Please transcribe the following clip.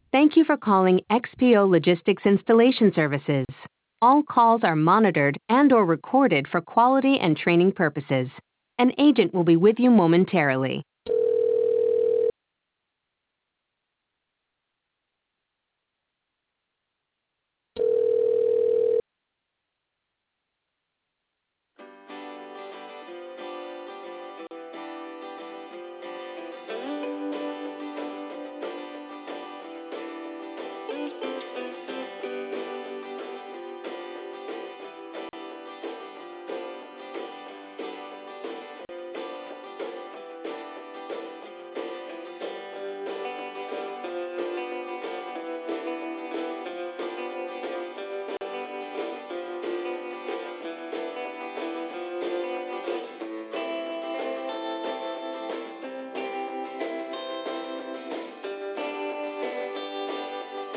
Thank you for calling XPO Logistics Installation Services. All calls are monitored and/or recorded for quality and training purposes. An agent will be with you momentarily.